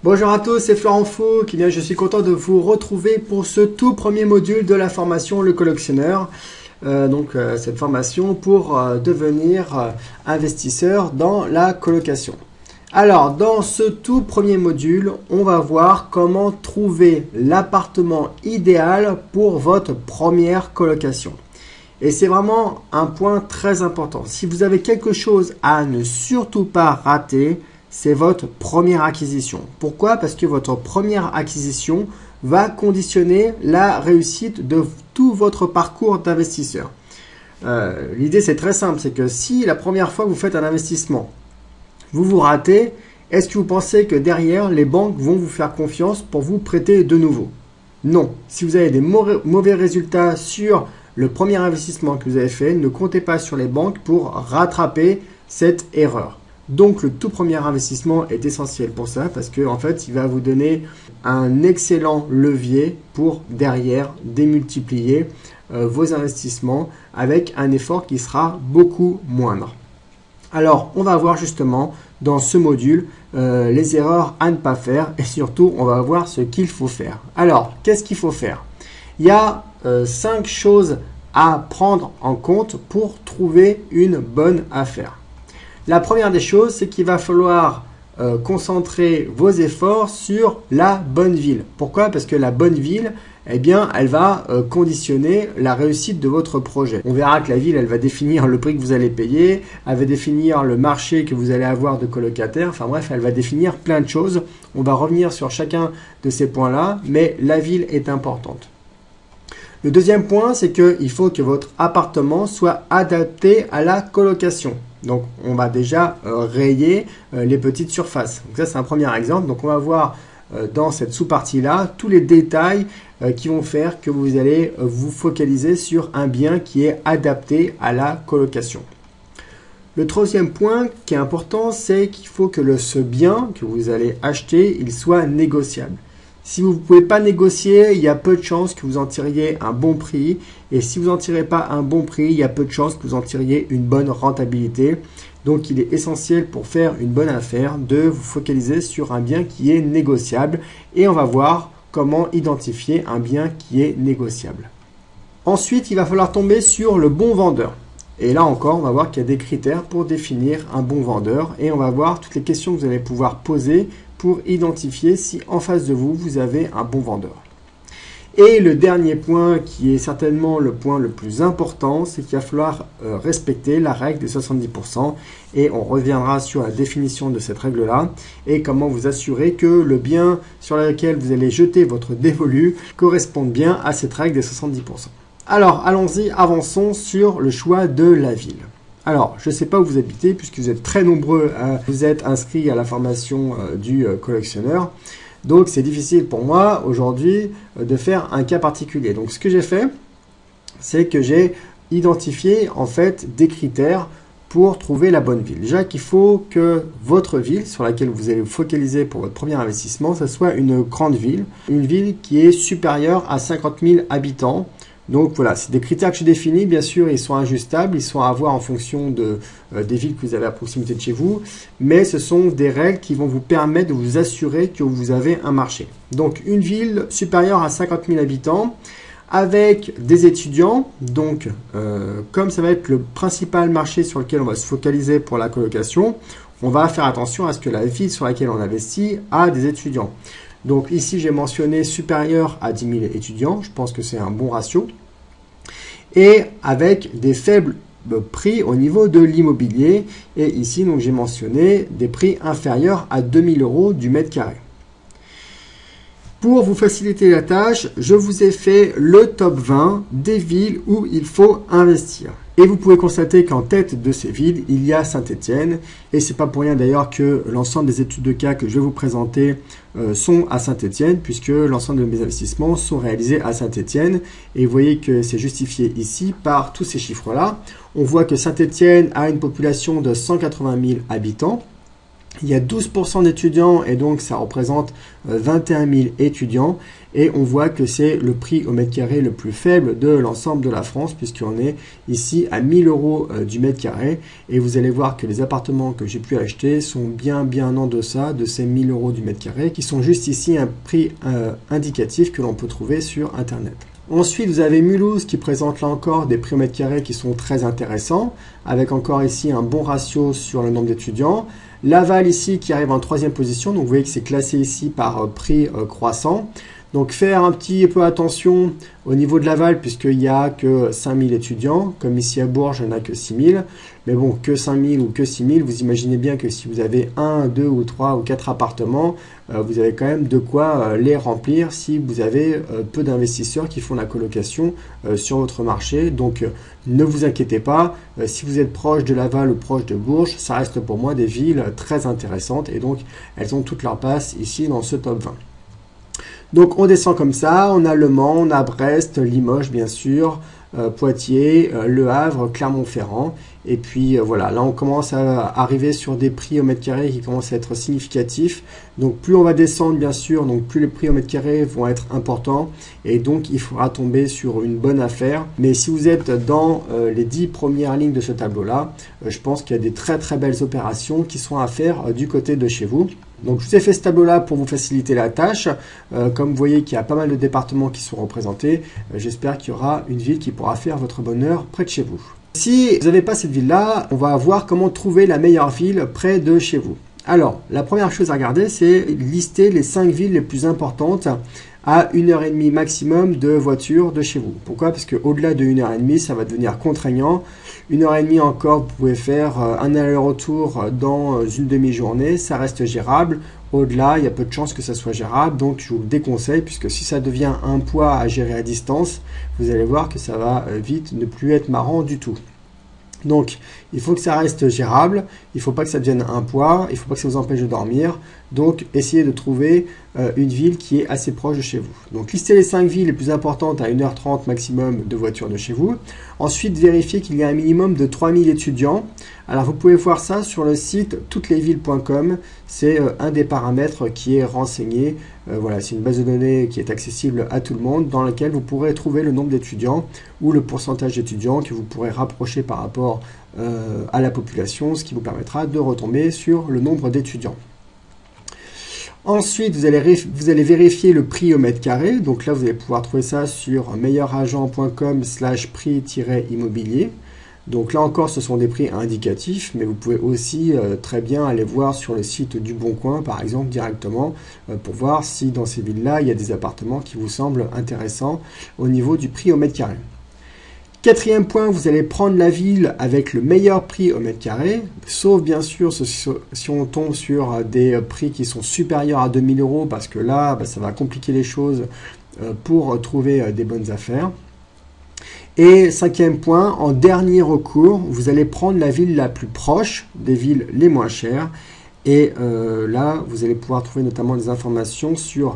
Bonjour à tous, c'est Florent Fouque. Je suis content de vous retrouver pour ce tout premier module de la formation Le Collectionneur. Cette formation pour devenir investisseur dans la colocation. Alors, dans ce tout premier module, on va voir comment trouver l'appartement idéal pour votre première colocation. Et c'est vraiment un point très important. Si vous avez quelque chose à ne surtout pas rater, c'est votre première acquisition. Pourquoi? Parce que votre première acquisition va conditionner la réussite de tout votre parcours d'investisseur. L'idée, c'est très simple, c'est que si la première fois que vous faites un investissement, vous ratez, est-ce que vous pensez que derrière, les banques vont vous faire confiance pour vous prêter de nouveau? Non. Si vous avez des mauvais résultats sur le premier investissement que vous avez fait, ne comptez pas sur les banques pour rattraper cette erreur. Donc, le tout premier investissement est essentiel pour ça parce que, en fait, il va vous donner un excellent levier pour derrière démultiplier vos investissements avec un effort qui sera beaucoup moindre. Alors, on va voir justement dans ce module les erreurs à ne pas faire et surtout, on va voir ce qu'il faut faire. Alors, qu'est-ce qu'il faut faire? Il y a 5 choses à prendre en compte pour trouver une bonne affaire. La première des choses, c'est qu'il va falloir concentrer vos efforts sur la bonne ville. Pourquoi? Parce que la bonne ville, eh bien, elle va conditionner la réussite de votre projet. On verra que la ville, elle va définir le prix que vous allez payer, elle va définir le marché que vous allez avoir de colocataires. Enfin bref, elle va définir plein de choses. On va revenir sur chacun de ces points-là, mais la ville est importante. Le deuxième point, c'est qu'il faut que votre appartement soit adapté à la colocation. Donc, on va déjà rayer les petites surfaces. Donc ça, c'est un premier exemple. Donc, on va voir dans cette sous-partie-là tous les détails qui vont faire que vous allez vous focaliser sur un bien qui est adapté à la colocation. Le troisième point qui est important, c'est qu'il faut que ce bien que vous allez acheter, il soit négociable. Si vous ne pouvez pas négocier, il y a peu de chances que vous en tiriez un bon prix. Et si vous n'en tirez pas un bon prix, il y a peu de chances que vous en tiriez une bonne rentabilité. Donc, il est essentiel pour faire une bonne affaire de vous focaliser sur un bien qui est négociable. Et on va voir comment identifier un bien qui est négociable. Ensuite, il va falloir tomber sur le bon vendeur. Et là encore, on va voir qu'il y a des critères pour définir un bon vendeur. Et on va voir toutes les questions que vous allez pouvoir poser pour identifier si en face de vous, vous avez un bon vendeur. Et le dernier point qui est certainement le point le plus important, c'est qu'il va falloir respecter la règle des 70%. Et on reviendra sur la définition de cette règle-là et comment vous assurer que le bien sur lequel vous allez jeter votre dévolu corresponde bien à cette règle des 70%. Alors, allons-y, avançons sur le choix de la ville. Alors, je ne sais pas où vous habitez puisque vous êtes très nombreux à vous être inscrits à la formation du collectionneur. Donc, c'est difficile pour moi aujourd'hui de faire un cas particulier. Donc, ce que j'ai fait, c'est que j'ai identifié en fait des critères pour trouver la bonne ville. Déjà qu'il faut que votre ville sur laquelle vous allez vous focaliser pour votre premier investissement, ce soit une grande ville. Une ville qui est supérieure à 50 000 habitants. Donc voilà, c'est des critères que j'ai définis. Bien sûr, ils sont ajustables, ils sont à voir en fonction des villes que vous avez à proximité de chez vous. Mais ce sont des règles qui vont vous permettre de vous assurer que vous avez un marché. Donc une ville supérieure à 50 000 habitants avec des étudiants. Donc comme ça va être le principal marché sur lequel on va se focaliser pour la colocation, on va faire attention à ce que la ville sur laquelle on investit a des étudiants. Donc ici, j'ai mentionné supérieur à 10 000 étudiants. Je pense que c'est un bon ratio. Et avec des faibles prix au niveau de l'immobilier. Et ici, donc j'ai mentionné des prix inférieurs à 2 000 € du mètre carré. Pour vous faciliter la tâche, je vous ai fait le top 20 des villes où il faut investir. Et vous pouvez constater qu'en tête de ces villes, il y a Saint-Étienne. Et ce n'est pas pour rien d'ailleurs que l'ensemble des études de cas que je vais vous présenter sont à Saint-Étienne, puisque l'ensemble de mes investissements sont réalisés à Saint-Étienne. Et vous voyez que c'est justifié ici par tous ces chiffres-là. On voit que Saint-Étienne a une population de 180 000 habitants. Il y a 12% d'étudiants et donc ça représente 21 000 étudiants. Et on voit que c'est le prix au mètre carré le plus faible de l'ensemble de la France puisqu'on est ici à 1000 € du mètre carré. Et vous allez voir que les appartements que j'ai pu acheter sont bien en deçà de ces 1000 € du mètre carré qui sont juste ici un prix indicatif que l'on peut trouver sur Internet. Ensuite, vous avez Mulhouse qui présente là encore des prix au mètre carré qui sont très intéressants avec encore ici un bon ratio sur le nombre d'étudiants. Laval ici qui arrive en 3e position, donc vous voyez que c'est classé ici par prix croissant. Donc faire un petit peu attention au niveau de Laval puisqu'il n'y a que 5000 étudiants, comme ici à Bourges il n'y en a que 6000. Mais bon, que 5000 ou que 6000, vous imaginez bien que si vous avez 1, 2 ou 3 ou 4 appartements, vous avez quand même de quoi les remplir si vous avez peu d'investisseurs qui font la colocation sur votre marché. Donc ne vous inquiétez pas, si vous êtes proche de Laval ou proche de Bourges, ça reste pour moi des villes très intéressantes et donc elles ont toute leur place ici dans ce top 20. Donc on descend comme ça, on a Le Mans, on a Brest, Limoges bien sûr, Poitiers, Le Havre, Clermont-Ferrand. Et puis voilà, là on commence à arriver sur des prix au mètre carré qui commencent à être significatifs. Donc plus on va descendre bien sûr, donc plus les prix au mètre carré vont être importants. Et donc il faudra tomber sur une bonne affaire. Mais si vous êtes dans les 10 premières lignes de ce tableau-là, je pense qu'il y a des très belles opérations qui sont à faire du côté de chez vous. Donc je vous ai fait ce tableau-là pour vous faciliter la tâche. Comme vous voyez qu'il y a pas mal de départements qui sont représentés, j'espère qu'il y aura une ville qui pourra faire votre bonheur près de chez vous. Si vous n'avez pas cette ville-là, on va voir comment trouver la meilleure ville près de chez vous. Alors, la première chose à regarder, c'est lister les 5 villes les plus importantes à 1h30 maximum de voiture de chez vous. Pourquoi? Parce qu'au-delà de 1h30, ça va devenir contraignant. 1h30 encore, vous pouvez faire un aller-retour dans une demi-journée, ça reste gérable. Au-delà, il y a peu de chances que ça soit gérable, donc je vous le déconseille, puisque si ça devient un poids à gérer à distance, vous allez voir que ça va vite ne plus être marrant du tout. Donc, il faut que ça reste gérable, il ne faut pas que ça devienne un poids, il ne faut pas que ça vous empêche de dormir. Donc, essayez de trouver une ville qui est assez proche de chez vous. Donc, listez les 5 villes les plus importantes à 1h30 maximum de voiture de chez vous. Ensuite, vérifiez qu'il y a un minimum de 3000 étudiants. Alors, vous pouvez voir ça sur le site touteslesvilles.com. C'est un des paramètres qui est renseigné. Voilà, c'est une base de données qui est accessible à tout le monde, dans laquelle vous pourrez trouver le nombre d'étudiants ou le pourcentage d'étudiants que vous pourrez rapprocher par rapport à la population, ce qui vous permettra de retomber sur le nombre d'étudiants. Ensuite, vous allez vérifier le prix au mètre carré. Donc là, vous allez pouvoir trouver ça sur meilleuragent.com/prix-immobilier. Donc là encore, ce sont des prix indicatifs, mais vous pouvez aussi très bien aller voir sur le site du Bon Coin, par exemple, directement, pour voir si dans ces villes-là, il y a des appartements qui vous semblent intéressants au niveau du prix au mètre carré. Quatrième point, vous allez prendre la ville avec le meilleur prix au mètre carré, sauf bien sûr si on tombe sur des prix qui sont supérieurs à 2000 €, parce que là, ça va compliquer les choses pour trouver des bonnes affaires. Et cinquième point, en dernier recours, vous allez prendre la ville la plus proche des villes les moins chères. Et là, vous allez pouvoir trouver notamment des informations sur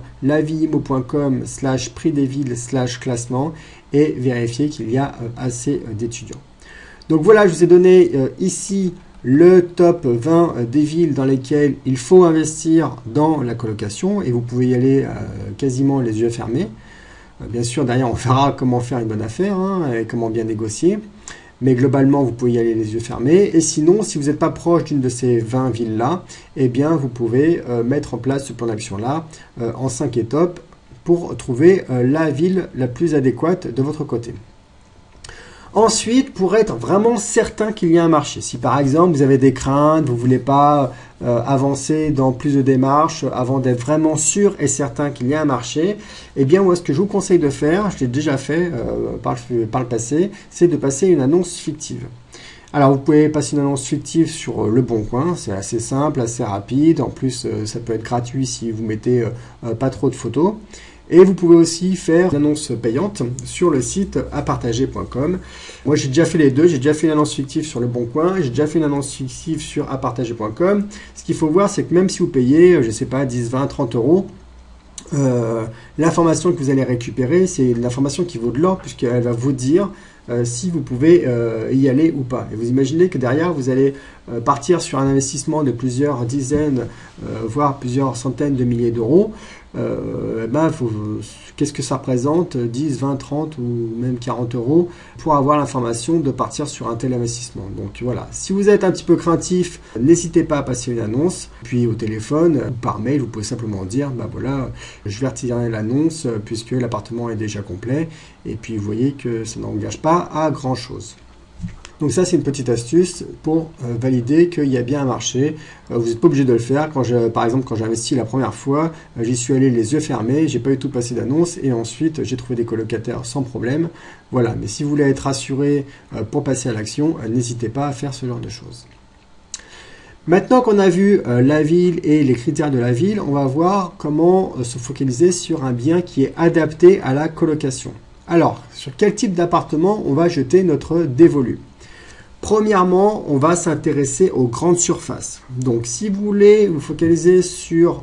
laviimo.com/prix-des-villes/classement et vérifier qu'il y a assez d'étudiants. Donc voilà, je vous ai donné ici le top 20 des villes dans lesquelles il faut investir dans la colocation et vous pouvez y aller quasiment les yeux fermés. Bien sûr, derrière, on verra comment faire une bonne affaire et comment bien négocier. Mais globalement, vous pouvez y aller les yeux fermés. Et sinon, si vous n'êtes pas proche d'une de ces 20 villes-là, eh bien, vous pouvez mettre en place ce plan d'action-là en 5 étapes pour trouver la ville la plus adéquate de votre côté. Ensuite, pour être vraiment certain qu'il y a un marché, si par exemple vous avez des craintes, vous ne voulez pas avancer dans plus de démarches avant d'être vraiment sûr et certain qu'il y a un marché, eh bien moi ce que je vous conseille de faire, je l'ai déjà fait par le passé, c'est de passer une annonce fictive. Alors vous pouvez passer une annonce fictive sur Le Bon Coin, c'est assez simple, assez rapide, en plus ça peut être gratuit si vous mettez pas trop de photos. Et vous pouvez aussi faire une annonce payante sur le site apartager.com. Moi, j'ai déjà fait les deux. J'ai déjà fait une annonce fictive sur Le Bon Coin. J'ai déjà fait une annonce fictive sur apartager.com. Ce qu'il faut voir, c'est que même si vous payez, je ne sais pas, 10, 20, 30 €, l'information que vous allez récupérer, c'est l'information qui vaut de l'or puisqu'elle va vous dire si vous pouvez y aller ou pas. Et vous imaginez que derrière, vous allez partir sur un investissement de plusieurs dizaines, voire plusieurs centaines de milliers d'euros. Qu'est-ce que ça représente 10, 20, 30 ou même 40 euros pour avoir l'information de partir sur un tel investissement. Donc voilà, si vous êtes un petit peu craintif, n'hésitez pas à passer une annonce, puis au téléphone ou par mail, vous pouvez simplement dire voilà, je vais retirer l'annonce puisque l'appartement est déjà complet, et puis vous voyez que ça n'engage pas à grand chose. Donc ça, c'est une petite astuce pour valider qu'il y a bien un marché. Vous n'êtes pas obligé de le faire. Par exemple, quand j'ai investi la première fois, j'y suis allé les yeux fermés, j'ai pas eu tout passé d'annonce et ensuite j'ai trouvé des colocataires sans problème. Voilà, mais si vous voulez être rassuré pour passer à l'action, n'hésitez pas à faire ce genre de choses. Maintenant qu'on a vu la ville et les critères de la ville, on va voir comment se focaliser sur un bien qui est adapté à la colocation. Alors, sur quel type d'appartement on va jeter notre dévolu ? Premièrement, on va s'intéresser aux grandes surfaces. Donc, si vous voulez vous focaliser sur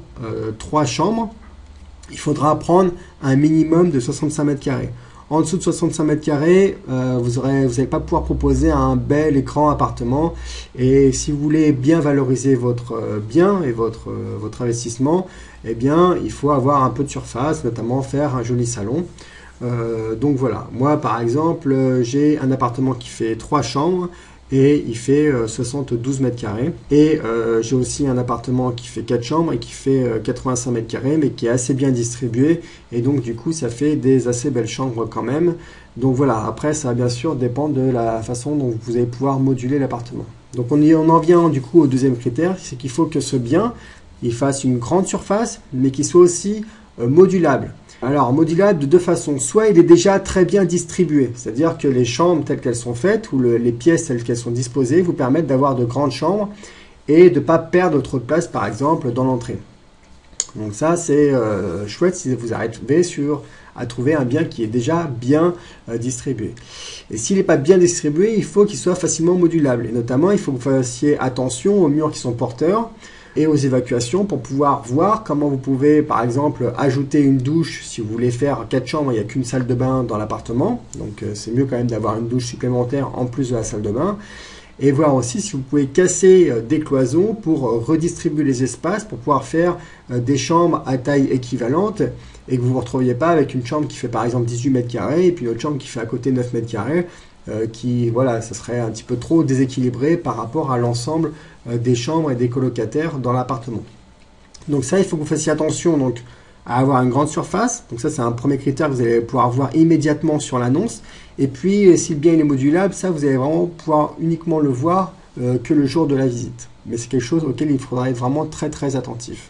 3 chambres, il faudra prendre un minimum de 65 mètres carrés. En dessous de 65 mètres carrés, vous n'allez pas pouvoir proposer un bel écran appartement. Et si vous voulez bien valoriser votre bien et votre investissement, eh bien, il faut avoir un peu de surface, notamment faire un joli salon. Donc voilà, moi par exemple, j'ai un appartement qui fait 3 chambres et il fait 72 mètres carrés. Et j'ai aussi un appartement qui fait 4 chambres et qui fait 85 mètres carrés, mais qui est assez bien distribué. Et donc du coup, ça fait des assez belles chambres quand même. Donc voilà, après ça va bien sûr dépendre de la façon dont vous allez pouvoir moduler l'appartement. Donc on en vient du coup au deuxième critère, c'est qu'il faut que ce bien, il fasse une grande surface, mais qu'il soit aussi modulable. Alors, modulable de deux façons. Soit il est déjà très bien distribué, c'est-à-dire que les chambres telles qu'elles sont faites ou les pièces telles qu'elles sont disposées vous permettent d'avoir de grandes chambres et de ne pas perdre trop de place, par exemple, dans l'entrée. Donc ça, c'est chouette si vous arrivez à trouver un bien qui est déjà bien distribué. Et s'il n'est pas bien distribué, il faut qu'il soit facilement modulable. Et notamment, il faut que vous fassiez attention aux murs qui sont porteurs et aux évacuations pour pouvoir voir comment vous pouvez par exemple ajouter une douche. Si vous voulez faire 4 chambres, il n'y a qu'une salle de bain dans l'appartement, donc c'est mieux quand même d'avoir une douche supplémentaire en plus de la salle de bain, et voir aussi si vous pouvez casser des cloisons pour redistribuer les espaces pour pouvoir faire des chambres à taille équivalente et que vous ne vous retrouviez pas avec une chambre qui fait par exemple 18 mètres carrés et puis une autre chambre qui fait à côté 9 mètres carrés. Ça serait un petit peu trop déséquilibré par rapport à l'ensemble des chambres et des colocataires dans l'appartement. Donc ça, il faut que vous fassiez attention donc, à avoir une grande surface. Donc ça, c'est un premier critère que vous allez pouvoir voir immédiatement sur l'annonce. Et puis, si le bien est modulable, ça, vous allez vraiment pouvoir uniquement le voir que le jour de la visite. Mais c'est quelque chose auquel il faudra être vraiment très très attentif.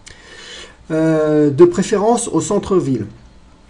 De préférence au centre-ville. Pourquoi ?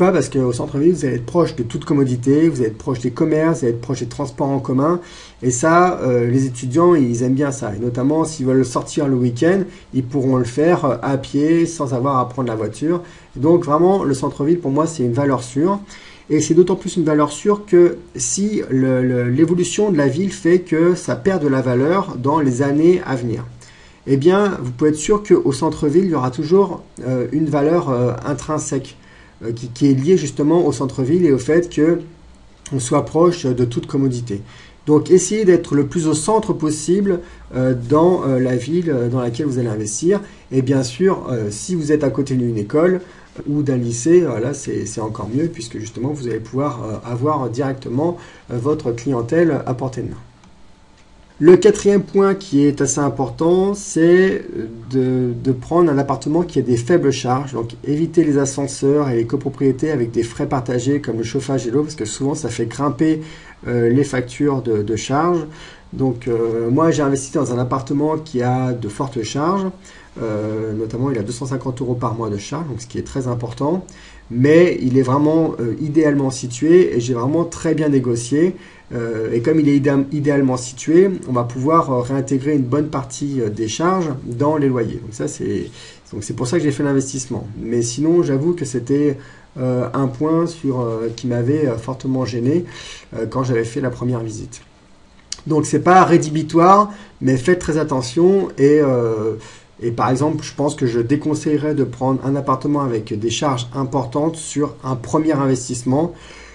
Parce qu'au centre-ville, vous allez être proche de toute commodité, vous allez être proche des commerces, vous allez être proche des transports en commun. Et ça, les étudiants, ils aiment bien ça. Et notamment, s'ils veulent sortir le week-end, ils pourront le faire à pied, sans avoir à prendre la voiture. Et donc, vraiment, le centre-ville, pour moi, c'est une valeur sûre. Et c'est d'autant plus une valeur sûre que si l'évolution de la ville fait que ça perd de la valeur dans les années à venir. Eh bien, vous pouvez être sûr qu'au centre-ville, il y aura toujours une valeur intrinsèque. Qui est lié justement au centre-ville et au fait qu'on soit proche de toute commodité. Donc essayez d'être le plus au centre possible dans la ville dans laquelle vous allez investir. Et bien sûr, si vous êtes à côté d'une école ou d'un lycée, là c'est encore mieux puisque justement vous allez pouvoir avoir directement votre clientèle à portée de main. Le quatrième point qui est assez important, c'est de prendre un appartement qui a des faibles charges. Donc éviter les ascenseurs et les copropriétés avec des frais partagés comme le chauffage et l'eau, parce que souvent ça fait grimper les factures de charges. Donc moi j'ai investi dans un appartement qui a de fortes charges, notamment il a 250 € par mois de charges, donc ce qui est très important. Mais il est vraiment idéalement situé et j'ai vraiment très bien négocié. Et comme il est idéalement situé, on va pouvoir réintégrer une bonne partie des charges dans les loyers. Donc ça, c'est pour ça que j'ai fait l'investissement. Mais sinon, j'avoue que c'était un point qui m'avait fortement gêné quand j'avais fait la première visite. Donc c'est pas rédhibitoire, mais faites très attention et par exemple, je pense que je déconseillerais de prendre un appartement avec des charges importantes sur un premier investissement.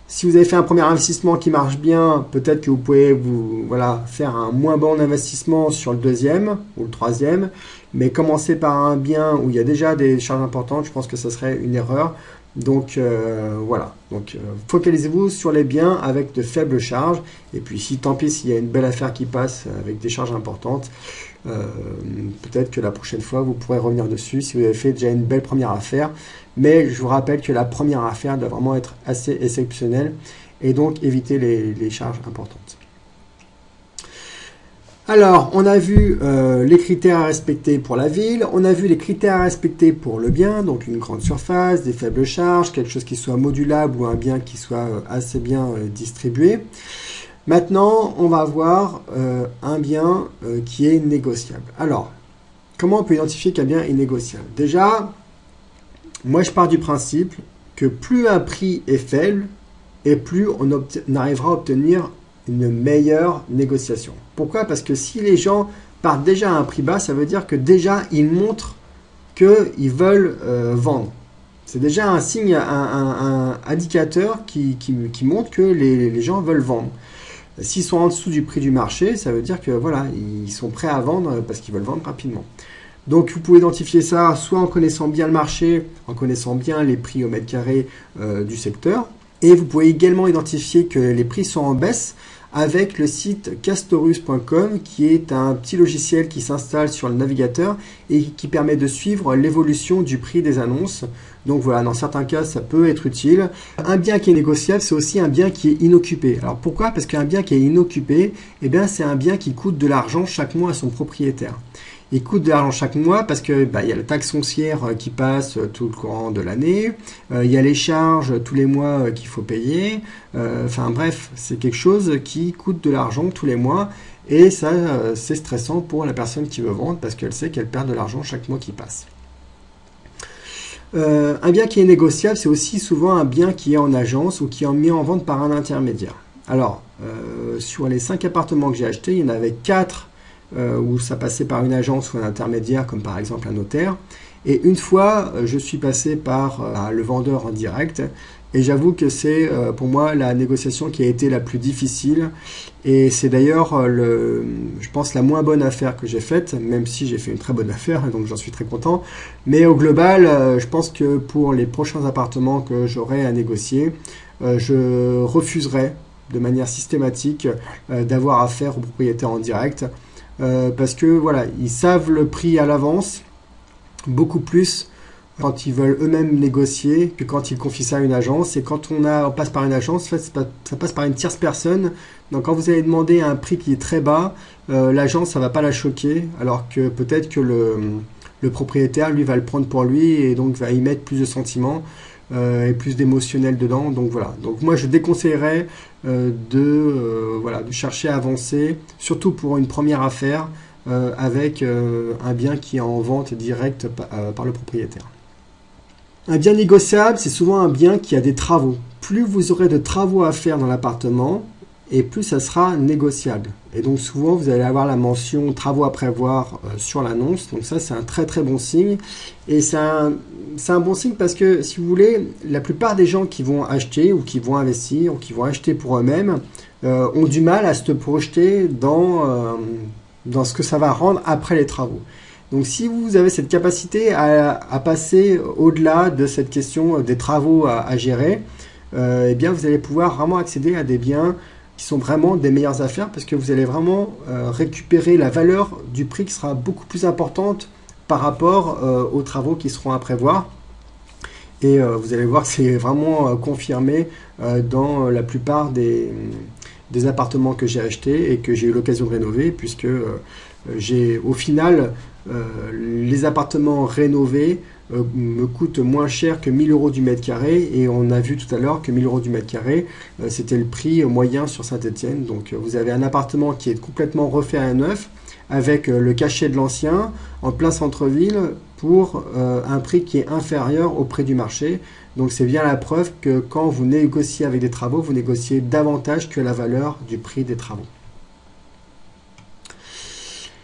Si vous avez fait un premier investissement qui marche bien, peut-être que vous pouvez faire un moins bon investissement sur le deuxième ou le troisième, mais commencer par un bien où il y a déjà des charges importantes, je pense que ce serait une erreur. Donc focalisez-vous sur les biens avec de faibles charges, et puis tant pis s'il y a une belle affaire qui passe avec des charges importantes, peut-être que la prochaine fois vous pourrez revenir dessus si vous avez fait déjà une belle première affaire. Mais je vous rappelle que la première affaire doit vraiment être assez exceptionnelle et donc éviter les charges importantes. Alors, on a vu les critères à respecter pour la ville, on a vu les critères à respecter pour le bien, donc une grande surface, des faibles charges, quelque chose qui soit modulable ou un bien qui soit assez bien distribué. Maintenant, on va voir un bien qui est négociable. Alors, comment on peut identifier qu'un bien est négociable? Déjà, moi je pars du principe que plus un prix est faible et plus on arrivera à obtenir une meilleure négociation. Pourquoi? Parce que si les gens partent déjà à un prix bas, ça veut dire que déjà ils montrent qu'ils veulent vendre. C'est déjà un signe, un indicateur qui montre que les gens veulent vendre. S'ils sont en dessous du prix du marché, ça veut dire que voilà, ils sont prêts à vendre parce qu'ils veulent vendre rapidement. Donc vous pouvez identifier ça soit en connaissant bien le marché, en connaissant bien les prix au mètre carré du secteur. Et vous pouvez également identifier que les prix sont en baisse avec le site castorus.com qui est un petit logiciel qui s'installe sur le navigateur et qui permet de suivre l'évolution du prix des annonces. Donc voilà, dans certains cas, ça peut être utile. Un bien qui est négociable, c'est aussi un bien qui est inoccupé. Alors pourquoi? Parce qu'un bien qui est inoccupé, eh bien, c'est un bien qui coûte de l'argent chaque mois à son propriétaire. Il coûte de l'argent chaque mois parce que il y a la taxe foncière qui passe tout le courant de l'année, il y a les charges tous les mois qu'il faut payer, enfin bref, c'est quelque chose qui coûte de l'argent tous les mois et ça c'est stressant pour la personne qui veut vendre parce qu'elle sait qu'elle perd de l'argent chaque mois qui passe. Un bien qui est négociable, c'est aussi souvent un bien qui est en agence ou qui est mis en vente par un intermédiaire. Alors, sur les 5 appartements que j'ai achetés, il y en avait 4 où ça passait par une agence ou un intermédiaire, comme par exemple un notaire. Et une fois, je suis passé par le vendeur en direct. Et j'avoue que c'est pour moi la négociation qui a été la plus difficile. Et c'est d'ailleurs, je pense, la moins bonne affaire que j'ai faite, même si j'ai fait une très bonne affaire, donc j'en suis très content. Mais au global, je pense que pour les prochains appartements que j'aurai à négocier, je refuserai de manière systématique d'avoir affaire aux propriétaires en direct. Parce que voilà, ils savent le prix à l'avance, beaucoup plus quand ils veulent eux-mêmes négocier que quand ils confient ça à une agence. Et quand on passe par une agence, en fait, ça passe par une tierce personne. Donc quand vous allez demander un prix qui est très bas, l'agence, ça ne va pas la choquer, alors que peut-être que le propriétaire, lui, va le prendre pour lui et donc va y mettre plus de sentiments et plus d'émotionnel dedans. Donc voilà. Donc moi, je déconseillerais de chercher à avancer, surtout pour une première affaire, avec un bien qui est en vente directe par le propriétaire. Un bien négociable, c'est souvent un bien qui a des travaux. Plus vous aurez de travaux à faire dans l'appartement, et plus ça sera négociable. Et donc souvent, vous allez avoir la mention travaux à prévoir sur l'annonce. Donc ça, c'est un très très bon signe. Et c'est un bon signe parce que, si vous voulez, la plupart des gens qui vont acheter ou qui vont investir ou qui vont acheter pour eux-mêmes ont du mal à se projeter dans ce que ça va rendre après les travaux. Donc si vous avez cette capacité à passer au-delà de cette question des travaux à gérer, eh bien vous allez pouvoir vraiment accéder à des biens qui sont vraiment des meilleures affaires parce que vous allez vraiment récupérer la valeur du prix qui sera beaucoup plus importante par rapport aux travaux qui seront à prévoir. Et vous allez voir que c'est vraiment confirmé dans la plupart des appartements que j'ai achetés et que j'ai eu l'occasion de rénover, puisque j'ai au final les appartements rénovés me coûtent moins cher que 1000 € du mètre carré, et on a vu tout à l'heure que 1000 € du mètre carré c'était le prix moyen sur Saint-Étienne. Donc vous avez un appartement qui est complètement refait à neuf avec le cachet de l'ancien en plein centre-ville pour un prix qui est inférieur au prix du marché. Donc c'est bien la preuve que quand vous négociez avec des travaux, vous négociez davantage que la valeur du prix des travaux.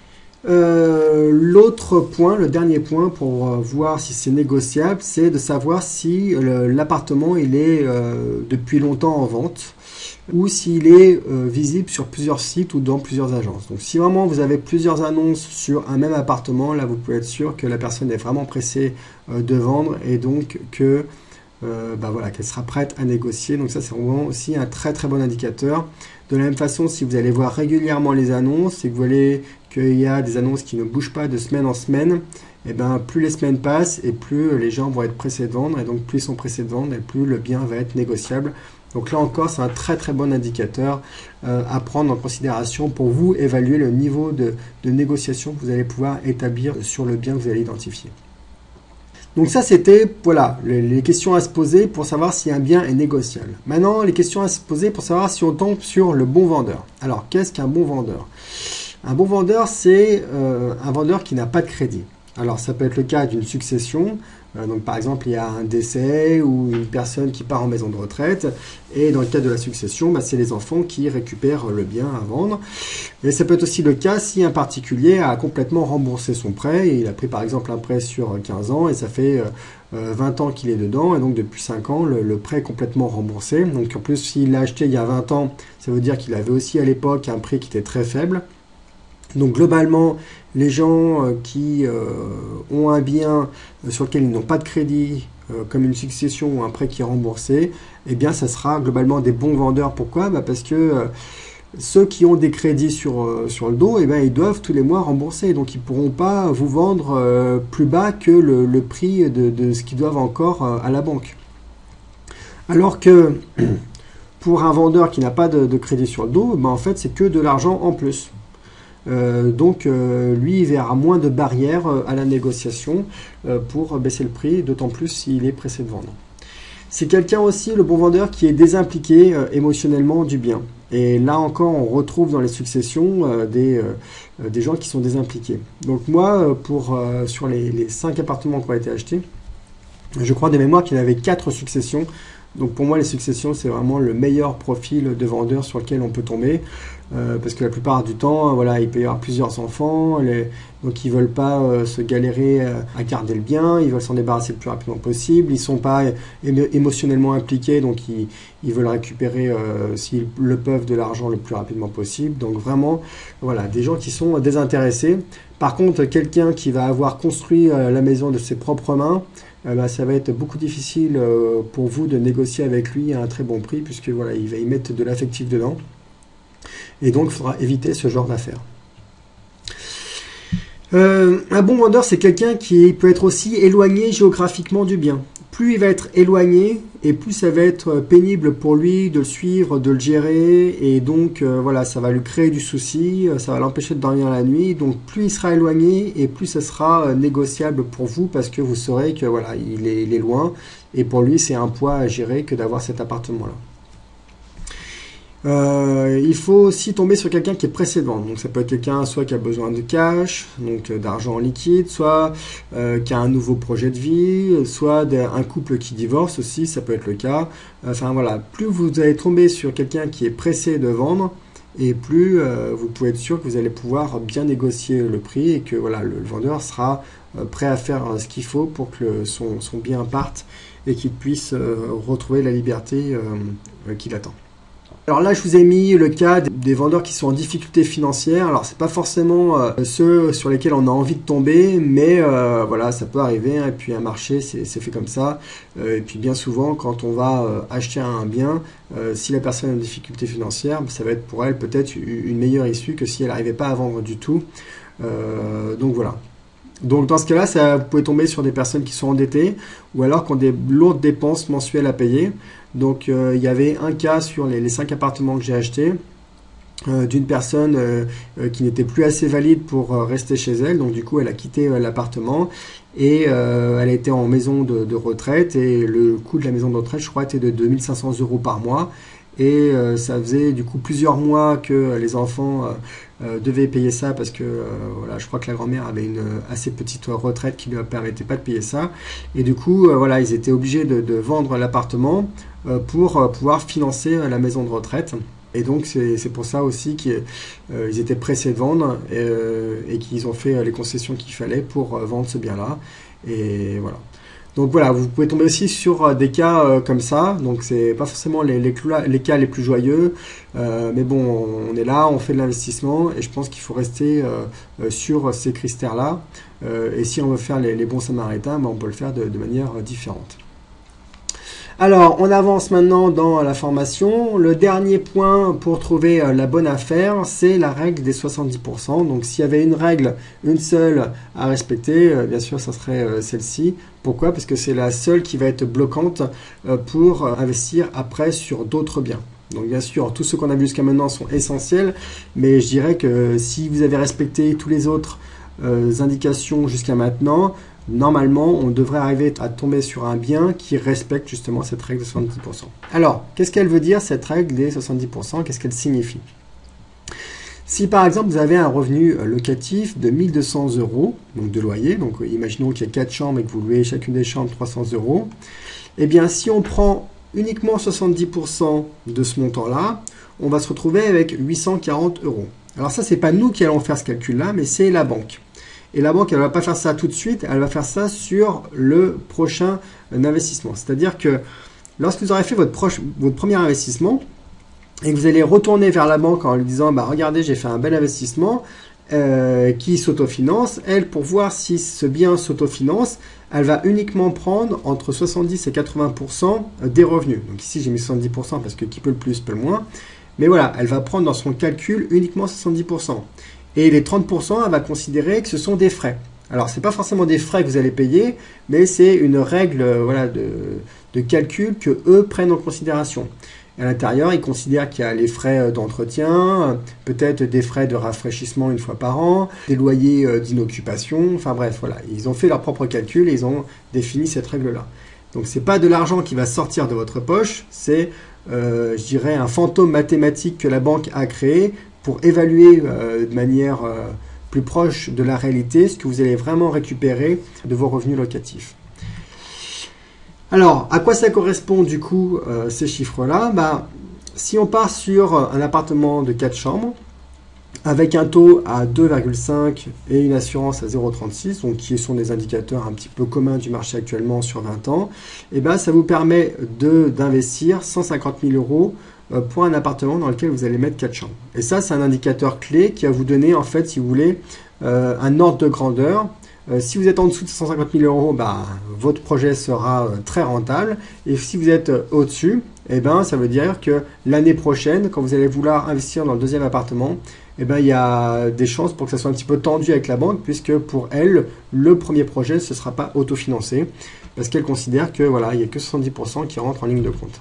L'autre point, le dernier point pour voir si c'est négociable, c'est de savoir si l'appartement il est depuis longtemps en vente ou s'il est visible sur plusieurs sites ou dans plusieurs agences. Donc si vraiment vous avez plusieurs annonces sur un même appartement, là vous pouvez être sûr que la personne est vraiment pressée de vendre et donc que voilà, qu'elle sera prête à négocier. Donc ça c'est vraiment aussi un très très bon indicateur. De la même façon, si vous allez voir régulièrement les annonces et que vous voyez qu'il y a des annonces qui ne bougent pas de semaine en semaine, et plus les semaines passent et plus les gens vont être pressés de vendre, et donc plus ils sont pressés de vendre et plus le bien va être négociable. Donc là encore, c'est un très très bon indicateur à prendre en considération pour vous évaluer le niveau de négociation que vous allez pouvoir établir sur le bien que vous allez identifier. Donc ça, c'était voilà, les questions à se poser pour savoir si un bien est négociable. Maintenant, les questions à se poser pour savoir si on tombe sur le bon vendeur. Alors, qu'est-ce qu'un bon vendeur? Un bon vendeur, c'est un vendeur qui n'a pas de crédit. Alors, ça peut être le cas d'une succession. Donc, par exemple, il y a un décès ou une personne qui part en maison de retraite. Et dans le cas de la succession, c'est les enfants qui récupèrent le bien à vendre. Et ça peut être aussi le cas si un particulier a complètement remboursé son prêt. Et il a pris, par exemple, un prêt sur 15 ans et ça fait 20 ans qu'il est dedans. Et donc, depuis 5 ans, le prêt est complètement remboursé. Donc, en plus, s'il l'a acheté il y a 20 ans, ça veut dire qu'il avait aussi à l'époque un prix qui était très faible. Donc globalement, les gens qui ont un bien sur lequel ils n'ont pas de crédit, comme une succession ou un prêt qui est remboursé, eh bien ça sera globalement des bons vendeurs. Pourquoi? Parce que ceux qui ont des crédits sur le dos, eh bien, ils doivent tous les mois rembourser. Donc ils ne pourront pas vous vendre plus bas que le prix de ce qu'ils doivent encore à la banque. Alors que pour un vendeur qui n'a pas de crédit sur le dos, en fait c'est que de l'argent en plus. Donc lui il verra moins de barrières à la négociation pour baisser le prix, d'autant plus s'il est pressé de vendre. C'est quelqu'un aussi, le bon vendeur, qui est désimpliqué émotionnellement du bien. Et là encore, on retrouve dans les successions des gens qui sont désimpliqués. Donc moi, sur les 5 appartements qui ont été achetés, je crois de mémoire qu'il y en avait 4 successions. Donc pour moi, les successions, c'est vraiment le meilleur profil de vendeur sur lequel on peut tomber. Parce que la plupart du temps, voilà, il peut y avoir plusieurs enfants, donc ils ne veulent pas se galérer à garder le bien, ils veulent s'en débarrasser le plus rapidement possible, ils ne sont pas émotionnellement impliqués, donc ils veulent récupérer, s'ils le peuvent, de l'argent le plus rapidement possible. Donc vraiment, voilà, des gens qui sont désintéressés. Par contre, quelqu'un qui va avoir construit la maison de ses propres mains, ça va être beaucoup difficile pour vous de négocier avec lui à un très bon prix, puisque voilà, il va y mettre de l'affectif dedans. Et donc, il faudra éviter ce genre d'affaires. Un bon vendeur, c'est quelqu'un qui peut être aussi éloigné géographiquement du bien. Plus il va être éloigné, et plus ça va être pénible pour lui de le suivre, de le gérer, et donc voilà, ça va lui créer du souci, ça va l'empêcher de dormir la nuit. Donc plus il sera éloigné, et plus ça sera négociable pour vous, parce que vous saurez que voilà, il est loin, et pour lui c'est un poids à gérer que d'avoir cet appartement-là. Il faut aussi tomber sur quelqu'un qui est pressé de vendre. Donc ça peut être quelqu'un soit qui a besoin de cash, donc d'argent en liquide, soit qui a un nouveau projet de vie, soit un couple qui divorce aussi, ça peut être le cas. Enfin voilà, plus vous allez tomber sur quelqu'un qui est pressé de vendre, et plus vous pouvez être sûr que vous allez pouvoir bien négocier le prix et que voilà, le vendeur sera prêt à faire ce qu'il faut pour que son bien parte et qu'il puisse retrouver la liberté qu'il attend. Alors là, je vous ai mis le cas des vendeurs qui sont en difficulté financière. Alors, c'est pas forcément ceux sur lesquels on a envie de tomber, mais voilà, ça peut arriver. Hein, et puis, un marché, c'est fait comme ça. Et puis, bien souvent, quand on va acheter un bien, si la personne est en difficulté financière, ça va être pour elle peut-être une meilleure issue que si elle n'arrivait pas à vendre du tout. Donc, voilà. Donc dans ce cas-là, vous pouvez tomber sur des personnes qui sont endettées ou alors qui ont des lourdes dépenses mensuelles à payer. Donc il y avait un cas sur les 5 appartements que j'ai achetés d'une personne qui n'était plus assez valide pour rester chez elle. Donc du coup, elle a quitté l'appartement et elle était en maison de retraite et le coût de la maison de retraite, je crois, était de 2500 € par mois. Et ça faisait du coup plusieurs mois que les enfants devaient payer ça parce que voilà, je crois que la grand-mère avait une assez petite retraite qui ne lui permettait pas de payer ça. Et du coup, voilà, ils étaient obligés de vendre l'appartement pour pouvoir financer la maison de retraite. Et donc c'est pour ça aussi qu'ils étaient pressés de vendre et qu'ils ont fait les concessions qu'il fallait pour vendre ce bien-là. Et voilà. Donc voilà, vous pouvez tomber aussi sur des cas comme ça. Donc c'est pas forcément les cas les plus joyeux, mais bon, on est là, on fait de l'investissement et je pense qu'il faut rester sur ces critères-là. Et si on veut faire les bons samaritains, ben, on peut le faire de manière différente. Alors, on avance maintenant dans la formation. Le dernier point pour trouver la bonne affaire, c'est la règle des 70%. Donc, s'il y avait une règle, une seule à respecter, bien sûr, ça serait celle-ci. Pourquoi? Parce que c'est la seule qui va être bloquante pour investir après sur d'autres biens. Donc, bien sûr, tous ceux qu'on a vus jusqu'à maintenant sont essentiels, mais je dirais que si vous avez respecté tous les autres indications jusqu'à maintenant, normalement, on devrait arriver à tomber sur un bien qui respecte justement cette règle de 70%. Alors, qu'est-ce qu'elle veut dire, cette règle des 70%? Qu'est-ce qu'elle signifie? Si par exemple, vous avez un revenu locatif de 1 200 €, donc de loyer, donc imaginons qu'il y a 4 chambres et que vous louez chacune des chambres 300 €, eh bien, si on prend uniquement 70% de ce montant-là, on va se retrouver avec 840 €. Alors ça, c'est pas nous qui allons faire ce calcul-là, mais c'est la banque. Et la banque, elle ne va pas faire ça tout de suite, elle va faire ça sur le prochain investissement. C'est-à-dire que lorsque vous aurez fait votre premier investissement et que vous allez retourner vers la banque en lui disant bah, « Regardez, j'ai fait un bel investissement qui s'autofinance », elle, pour voir si ce bien s'autofinance, elle va uniquement prendre entre 70 et 80% des revenus. Donc ici, j'ai mis 70% parce que qui peut le plus, peut le moins. Mais voilà, elle va prendre dans son calcul uniquement 70%. Et les 30%, elle va considérer que ce sont des frais. Alors, ce n'est pas forcément des frais que vous allez payer, mais c'est une règle voilà, de calcul que eux prennent en considération. Et à l'intérieur, ils considèrent qu'il y a les frais d'entretien, peut-être des frais de rafraîchissement une fois par an, des loyers d'inoccupation, enfin bref, voilà. Ils ont fait leur propre calcul et ils ont défini cette règle-là. Donc, ce n'est pas de l'argent qui va sortir de votre poche, c'est, je dirais, un fantôme mathématique que la banque a créé pour évaluer de manière plus proche de la réalité ce que vous allez vraiment récupérer de vos revenus locatifs. Alors, à quoi ça correspond du coup ces chiffres-là? Bah, si on part sur un appartement de 4 chambres, avec un taux à 2,5 et une assurance à 0,36, donc qui sont des indicateurs un petit peu communs du marché actuellement sur 20 ans, et ben, ça vous permet d'investir 150 000 € pour un appartement dans lequel vous allez mettre 4 chambres. Et ça, c'est un indicateur clé qui va vous donner, en fait, si vous voulez, un ordre de grandeur. Si vous êtes en dessous de 150 000 €, bah, votre projet sera très rentable. Et si vous êtes au-dessus, eh ben, ça veut dire que l'année prochaine, quand vous allez vouloir investir dans le deuxième appartement, eh ben, il y a des chances pour que ça soit un petit peu tendu avec la banque, puisque pour elle, le premier projet ne sera pas autofinancé, parce qu'elle considère que voilà, il n'y a que 70% qui rentrent en ligne de compte.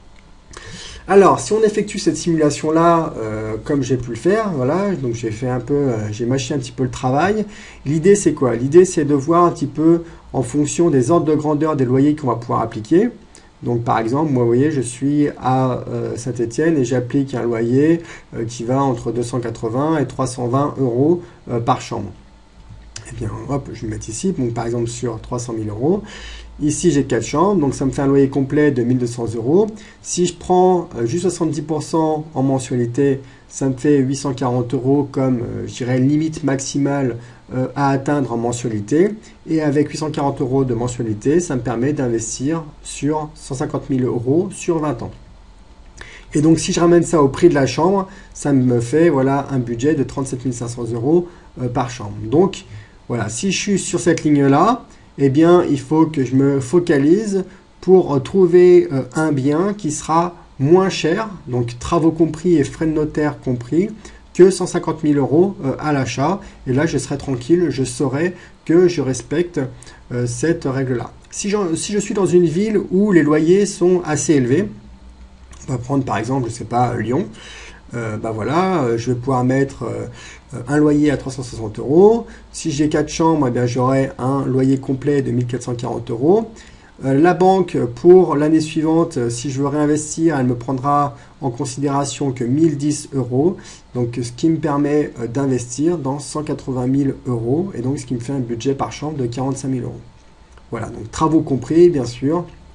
Alors, si on effectue cette simulation-là, comme j'ai pu le faire, voilà, donc j'ai mâché un petit peu le travail. L'idée, c'est quoi? L'idée, c'est de voir un petit peu en fonction des ordres de grandeur des loyers qu'on va pouvoir appliquer. Donc, par exemple, moi, vous voyez, je suis à Saint-Étienne et j'applique un loyer qui va entre 280 et 320 € par chambre. Eh bien, hop, je vais me mettre ici, donc par exemple sur 300 000 €. Ici, j'ai 4 chambres, donc ça me fait un loyer complet de 1 200 €. Si je prends juste 70% en mensualité, ça me fait 840 € comme, je dirais, limite maximale à atteindre en mensualité. Et avec 840 € de mensualité, ça me permet d'investir sur 150 000 € sur 20 ans. Et donc, si je ramène ça au prix de la chambre, ça me fait voilà, un budget de 37 500 € par chambre. Donc, voilà, si je suis sur cette ligne-là, eh bien, il faut que je me focalise pour trouver un bien qui sera moins cher, donc travaux compris et frais de notaire compris, que 150 000 € à l'achat. Et là, je serai tranquille, je saurai que je respecte cette règle-là. Si je suis dans une ville où les loyers sont assez élevés, on va prendre par exemple, je ne sais pas, Lyon, bah voilà, je vais pouvoir mettre un loyer à 360 €. Si j'ai 4 chambres, eh bien, j'aurai un loyer complet de 1 440 €. La banque, pour l'année suivante, si je veux réinvestir, elle me prendra en considération que 1 010 €, donc ce qui me permet d'investir dans 180 000 € et donc ce qui me fait un budget par chambre de 45 000 €. Voilà, donc travaux compris, bien sûr.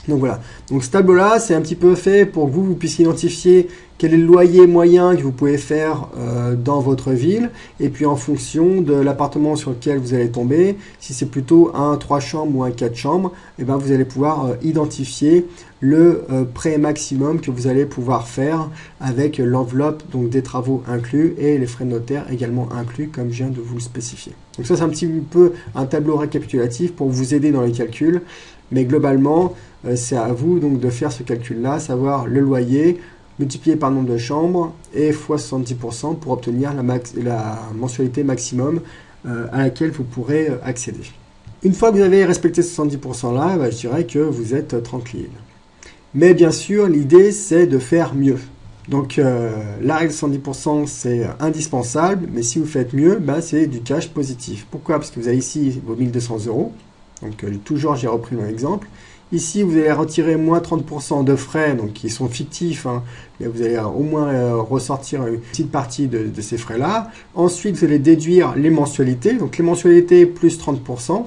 Donc voilà, donc ce tableau-là, c'est un petit peu fait pour que vous puissiez identifier quel est le loyer moyen que vous pouvez faire dans votre ville, et puis en fonction de l'appartement sur lequel vous allez tomber, si c'est plutôt un 3 chambres ou un 4 chambres, et ben vous allez pouvoir identifier le prêt maximum que vous allez pouvoir faire avec l'enveloppe donc des travaux inclus et les frais de notaire également inclus comme je viens de vous le spécifier. Donc ça c'est un petit peu un tableau récapitulatif pour vous aider dans les calculs, mais globalement c'est à vous donc de faire ce calcul-là, savoir le loyer multiplié par le nombre de chambres et fois 70% pour obtenir la mensualité maximum à laquelle vous pourrez accéder. Une fois que vous avez respecté ce 70% là, je dirais que vous êtes tranquille. Mais bien sûr, l'idée c'est de faire mieux. Donc la règle de 70% c'est indispensable, mais si vous faites mieux, c'est du cash positif. Pourquoi? Parce que vous avez ici vos 1200 €. Donc toujours j'ai repris mon exemple. Ici, vous allez retirer moins 30% de frais, donc qui sont fictifs, hein, mais vous allez au moins ressortir une petite partie de ces frais-là. Ensuite, vous allez déduire les mensualités, donc les mensualités plus 30%.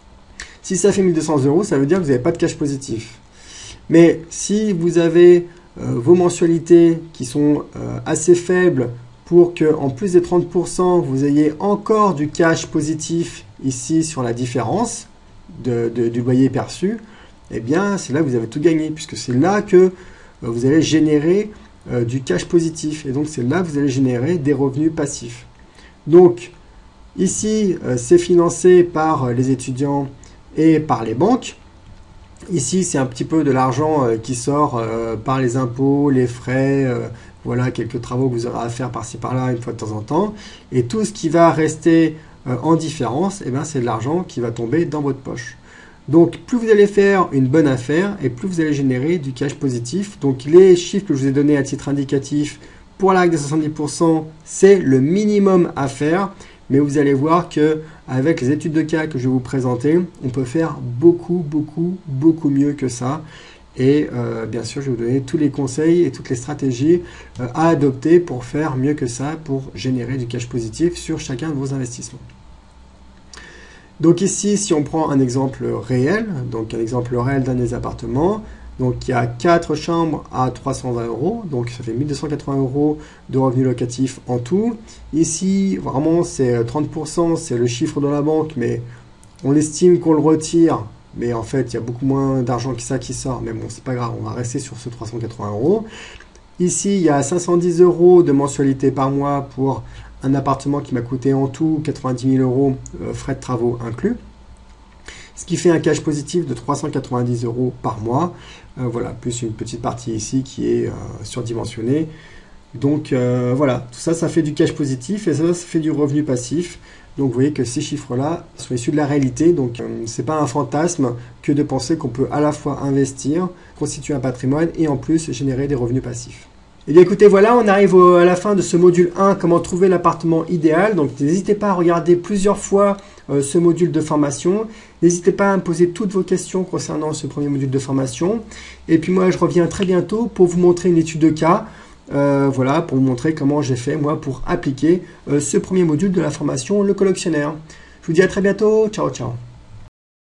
Si ça fait 1200 €, ça veut dire que vous n'avez pas de cash positif. Mais si vous avez vos mensualités qui sont assez faibles pour qu'en plus des 30%, vous ayez encore du cash positif ici sur la différence du loyer perçu, eh bien, c'est là que vous avez tout gagné, puisque c'est là que vous allez générer du cash positif. Et donc, c'est là que vous allez générer des revenus passifs. Donc, ici, c'est financé par les étudiants et par les banques. Ici, c'est un petit peu de l'argent qui sort par les impôts, les frais, voilà, quelques travaux que vous aurez à faire par-ci par-là une fois de temps en temps. Et tout ce qui va rester en différence, eh bien, c'est de l'argent qui va tomber dans votre poche. Donc, plus vous allez faire une bonne affaire et plus vous allez générer du cash positif. Donc, les chiffres que je vous ai donnés à titre indicatif pour la règle des 70%, c'est le minimum à faire. Mais vous allez voir que avec les études de cas que je vais vous présenter, on peut faire beaucoup mieux que ça. Et bien sûr, je vais vous donner tous les conseils et toutes les stratégies à adopter pour faire mieux que ça, pour générer du cash positif sur chacun de vos investissements. Donc ici, si on prend un exemple réel, donc un exemple réel d'un des appartements, donc il y a 4 chambres à 320 €, donc ça fait 1280 € de revenus locatifs en tout. Ici, vraiment, c'est 30%, c'est le chiffre de la banque, mais on estime qu'on le retire, mais en fait, il y a beaucoup moins d'argent que ça qui sort, mais bon, c'est pas grave, on va rester sur ce 380 €. Ici, il y a 510 € de mensualité par mois pour un appartement qui m'a coûté en tout 90 000 € frais de travaux inclus, ce qui fait un cash positif de 390 € par mois, voilà, plus une petite partie ici qui est surdimensionnée. Donc voilà, tout ça, ça fait du cash positif et ça fait du revenu passif. Donc vous voyez que ces chiffres-là sont issus de la réalité, donc c'est pas un fantasme que de penser qu'on peut à la fois investir, constituer un patrimoine et en plus générer des revenus passifs. Et bien écoutez, voilà, on arrive à la fin de ce module 1, comment trouver l'appartement idéal. Donc n'hésitez pas à regarder plusieurs fois ce module de formation. N'hésitez pas à me poser toutes vos questions concernant ce premier module de formation. Et puis moi, je reviens très bientôt pour vous montrer une étude de cas. Voilà, pour vous montrer comment j'ai fait moi pour appliquer ce premier module de la formation Le Collectionneur. Je vous dis à très bientôt. Ciao, ciao.